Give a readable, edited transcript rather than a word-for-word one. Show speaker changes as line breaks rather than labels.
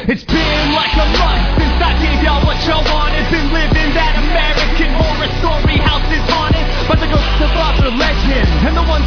It's been like a month since I gave y'all what y'all wanted. Been living that American horror story, house is haunted by the ghosts of other legends and the ones